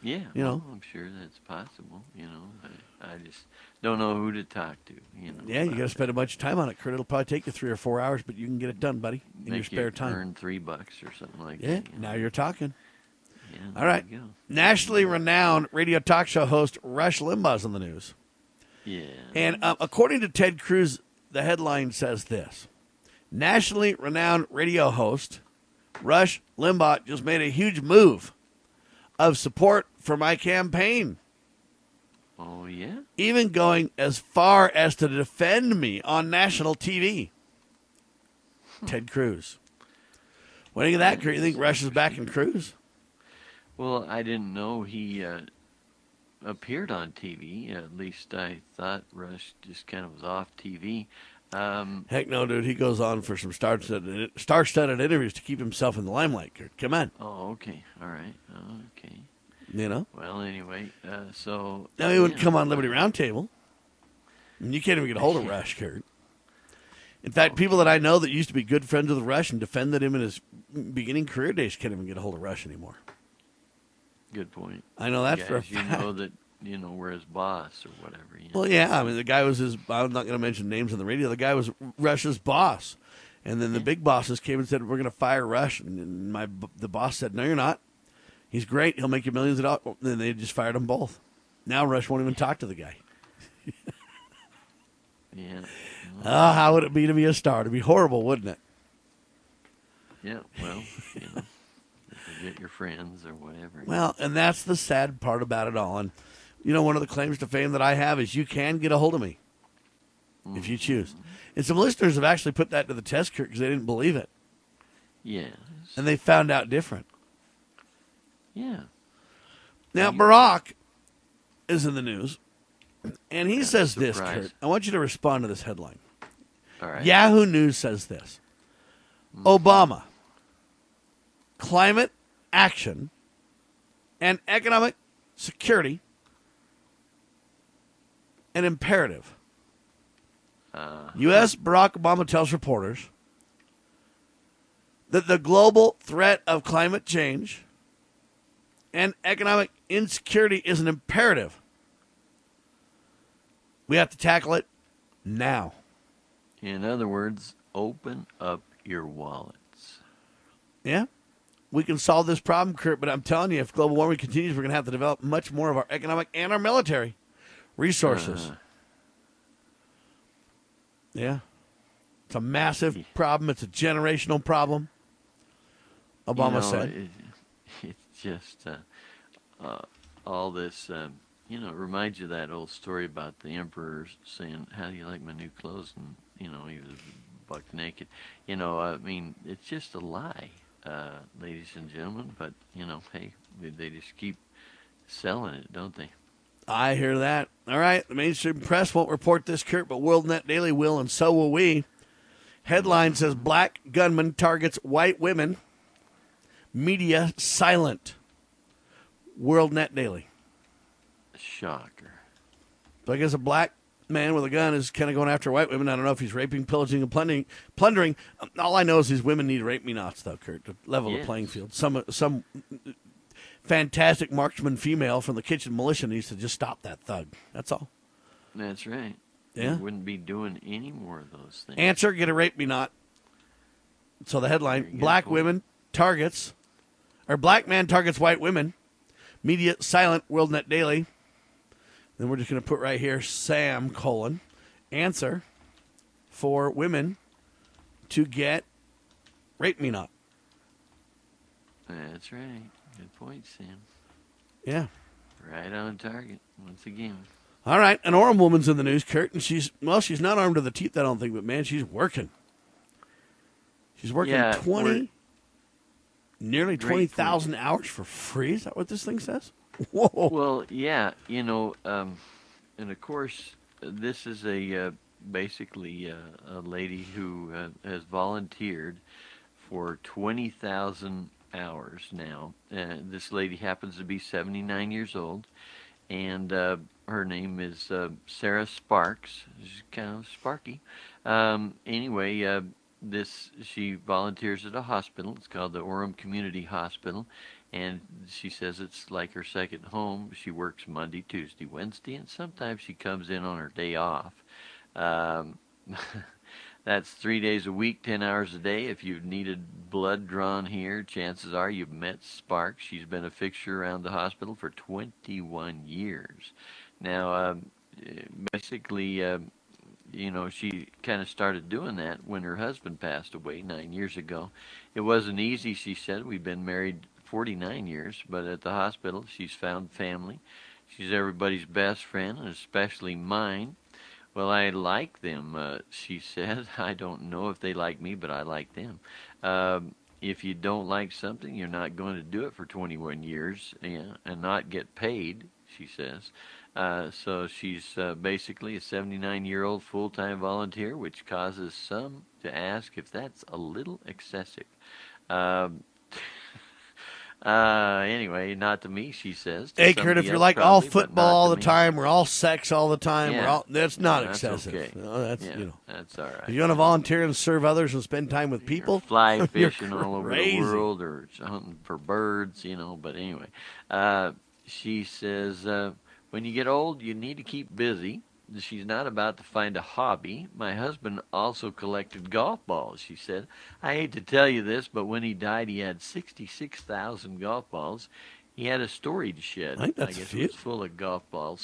[SPEAKER 3] Yeah,
[SPEAKER 2] you know.
[SPEAKER 3] I'm sure that's possible. I just don't know who to talk to.
[SPEAKER 2] Yeah, you got to spend a bunch of time on it, Kurt. It'll probably take you 3 or 4 hours, but you can get it done, buddy, in your spare time.
[SPEAKER 3] Earn $3 or something like
[SPEAKER 2] that.
[SPEAKER 3] Yeah,
[SPEAKER 2] now you're talking.
[SPEAKER 3] Yeah,
[SPEAKER 2] all right. Nationally renowned radio talk show host Rush Limbaugh's in the news.
[SPEAKER 3] Yeah.
[SPEAKER 2] And according to Ted Cruz, the headline says this: nationally renowned radio host Rush Limbaugh just made a huge move of support for my campaign.
[SPEAKER 3] Oh, yeah?
[SPEAKER 2] Even going as far as to defend me on national TV. Ted Cruz. What do you think of that, Kurt? You think Rush is back in Cruz?
[SPEAKER 3] Well, I didn't know he appeared on TV. At least I thought Rush just kind of was off TV.
[SPEAKER 2] Heck no, dude. He goes on for some star-studded interviews to keep himself in the limelight, Kurt. Come on.
[SPEAKER 3] Oh, okay. All right. Okay.
[SPEAKER 2] You know?
[SPEAKER 3] Well, anyway, so...
[SPEAKER 2] Now he wouldn't come on Liberty Roundtable. And you can't even get a hold of Rush, Kurt. In fact, people that I know that used to be good friends with Rush and defended him in his beginning career days can't even get a hold of Rush anymore.
[SPEAKER 3] Good point.
[SPEAKER 2] I know that for a fact.
[SPEAKER 3] You know that, we're his boss or whatever.
[SPEAKER 2] Well, yeah. I mean, the guy was his... I'm not going to mention names on the radio. The guy was Rush's boss. And then the big bosses came and said, we're going to fire Rush. And the boss said, no, you're not. He's great. He'll make you millions of dollars. Then they just fired them both. Now Rush won't even talk to the guy.
[SPEAKER 3] Yeah.
[SPEAKER 2] Oh, how would it be to be a star? It'd be horrible, wouldn't it?
[SPEAKER 3] Yeah, well, forget your friends or whatever.
[SPEAKER 2] Well, and that's the sad part about it all. And, one of the claims to fame that I have is you can get a hold of me if you choose. And some listeners have actually put that to the test, Kurt, because they didn't believe it.
[SPEAKER 3] Yes.
[SPEAKER 2] And they found out different.
[SPEAKER 3] Yeah.
[SPEAKER 2] Now, Barack is in the news, and he says this, Kurt. I want you to respond to this headline.
[SPEAKER 3] All right.
[SPEAKER 2] Yahoo News says this. Obama, climate action, and economic security, an imperative. U.S. Barack Obama tells reporters that the global threat of climate change and economic insecurity is an imperative. We have to tackle it now.
[SPEAKER 3] In other words, open up your wallets.
[SPEAKER 2] Yeah. We can solve this problem, Kurt, but I'm telling you, if global warming continues, we're going to have to develop much more of our economic and our military resources. Yeah. It's a massive problem. It's a generational problem, Obama said.
[SPEAKER 3] It's just all this, it reminds you of that old story about the emperor saying, how do you like my new clothes? And, he was buck naked. I mean, it's just a lie, ladies and gentlemen. But, hey, they just keep selling it, don't they?
[SPEAKER 2] I hear that. All right, the mainstream press won't report this, Kurt, but World Net Daily will, and so will we. Headline says, black gunman targets white women. Media silent. World Net Daily.
[SPEAKER 3] Shocker.
[SPEAKER 2] So I guess a black man with a gun is kind of going after white women. I don't know if he's raping, pillaging, and plundering. All I know is these women need rape-me-nots, though, Kurt, to level the playing field. Some fantastic marksman female from the kitchen militia needs to just stop that thug. That's all.
[SPEAKER 3] That's right.
[SPEAKER 2] Yeah.
[SPEAKER 3] We wouldn't be doing any more of those things.
[SPEAKER 2] Answer, get a rape-me-not. So the headline, black man targets white women. Media silent, World Net Daily. Then we're just going to put right here, Sam, answer for women to get rape-me-not.
[SPEAKER 3] That's right. Good point, Sam.
[SPEAKER 2] Yeah.
[SPEAKER 3] Right on target, once again.
[SPEAKER 2] All right, an Orem woman's in the news, Kurt, and she's not armed to the teeth, I don't think, but, man, she's working. She's working nearly 20,000 hours for free. Is that what this thing says? Whoa.
[SPEAKER 3] Well, yeah, and of course, this is basically a lady who has volunteered for 20,000 hours now. This lady happens to be 79 years old, and her name is Sarah Sparks. She's kind of sparky. Anyway, she volunteers at a hospital. It's called the Orem Community Hospital, And she says it's like her second home. She works Monday, Tuesday, Wednesday, and sometimes she comes in on her day off. That's 3 days a week, 10 hours a day. If you've needed blood drawn here, chances are you've met Sparks. She's been a fixture around the hospital for 21 years. Now, basically, she kind of started doing that when her husband passed away 9 years ago. It wasn't easy, she said. We've been married 49 years, but at the hospital, she's found family. She's everybody's best friend, and especially mine. Well, I like them, she said. I don't know if they like me, but I like them. If you don't like something, you're not going to do it for 21 years and not get paid, she says. So she's basically a 79-year-old full-time volunteer, which causes some to ask if that's a little excessive. Anyway, not to me, she says.
[SPEAKER 2] Hey, Kurt, if you're like probably, all football all the time, we're all sex all the time, that's not excessive.
[SPEAKER 3] Okay.
[SPEAKER 2] No, that's
[SPEAKER 3] that's all right.
[SPEAKER 2] If you want to volunteer and serve others and spend time with people,
[SPEAKER 3] you're fly fishing all over the world or hunting for birds, But anyway, she says when you get old, you need to keep busy. She's not about to find a hobby. My husband also collected golf balls, she said. I hate to tell you this, but when he died, he had 66,000 golf balls. He had a story to shed.
[SPEAKER 2] I guess
[SPEAKER 3] it was full of golf balls.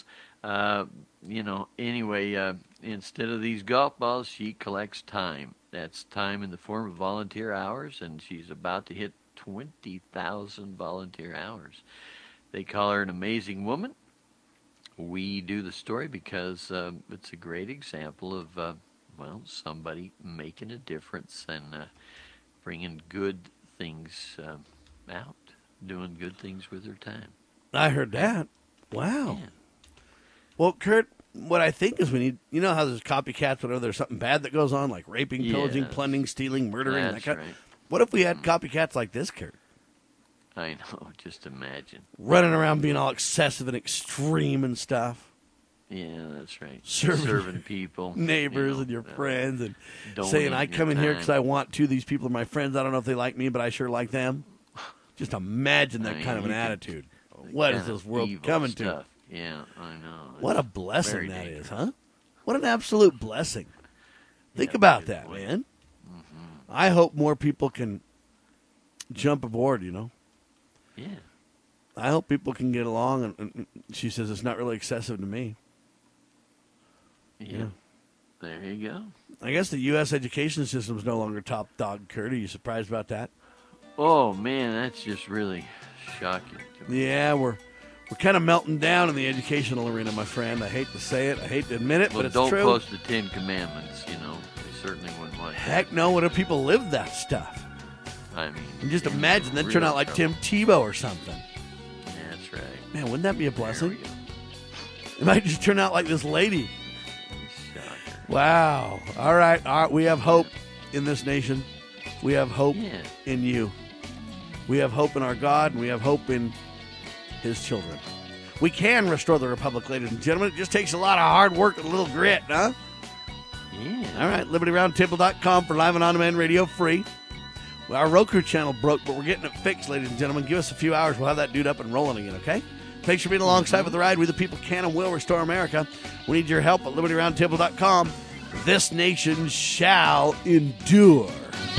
[SPEAKER 3] Anyway, instead of these golf balls, she collects time. That's time in the form of volunteer hours, and she's about to hit 20,000 volunteer hours. They call her an amazing woman. We do the story because it's a great example of, somebody making a difference and bringing good things out, doing good things with their time.
[SPEAKER 2] I heard that. Wow.
[SPEAKER 3] Yeah.
[SPEAKER 2] Well, Kurt, what I think is we need, how there's copycats whenever there's something bad that goes on, like raping, pillaging, plundering, stealing, murdering.
[SPEAKER 3] That's
[SPEAKER 2] that kind.
[SPEAKER 3] right.
[SPEAKER 2] What if we had copycats like this, Kurt?
[SPEAKER 3] I know, just imagine.
[SPEAKER 2] Running around being all excessive and extreme and stuff.
[SPEAKER 3] Yeah, that's right.
[SPEAKER 2] Serving
[SPEAKER 3] people.
[SPEAKER 2] Neighbors and your friends and saying, I come in here because I want to. These people are my friends. I don't know if they like me, but I sure like them. Just imagine that kind of an attitude. What is this world coming to?
[SPEAKER 3] Yeah, I know.
[SPEAKER 2] What a blessing that is, huh? What an absolute blessing. Think about that, man.
[SPEAKER 3] Mm-hmm.
[SPEAKER 2] I hope more people can jump aboard,
[SPEAKER 3] Yeah.
[SPEAKER 2] I hope people can get along, and she says it's not really excessive to me.
[SPEAKER 3] Yeah. There you go.
[SPEAKER 2] I guess the U.S. education system is no longer top dog, Kurt. Are you surprised about that?
[SPEAKER 3] Oh, man, that's just really shocking.
[SPEAKER 2] Yeah, we're kind of melting down in the educational arena, my friend. I hate to say it. I hate to admit it, but it's
[SPEAKER 3] don't
[SPEAKER 2] true.
[SPEAKER 3] Don't post the 10 Commandments, They certainly wouldn't like
[SPEAKER 2] Heck no, what if people live that stuff?
[SPEAKER 3] I mean,
[SPEAKER 2] and just imagine that turn out like Tim Tebow or something.
[SPEAKER 3] That's right.
[SPEAKER 2] Man, wouldn't that be a blessing? It might just turn out like this lady. Wow. All right. We have hope in this nation. We have hope in you. We have hope in our God, and we have hope in His children. We can restore the Republic, ladies and gentlemen. It just takes a lot of hard work and a little grit, huh?
[SPEAKER 3] Yeah.
[SPEAKER 2] All right. LibertyRoundtable.com for live and on-demand radio free. Well, our Roku channel broke, but we're getting it fixed, ladies and gentlemen. Give us a few hours. We'll have that dude up and rolling again, okay? Thanks for being alongside with the ride. We the people can and will restore America. We need your help at LibertyRoundtable.com. This nation shall endure.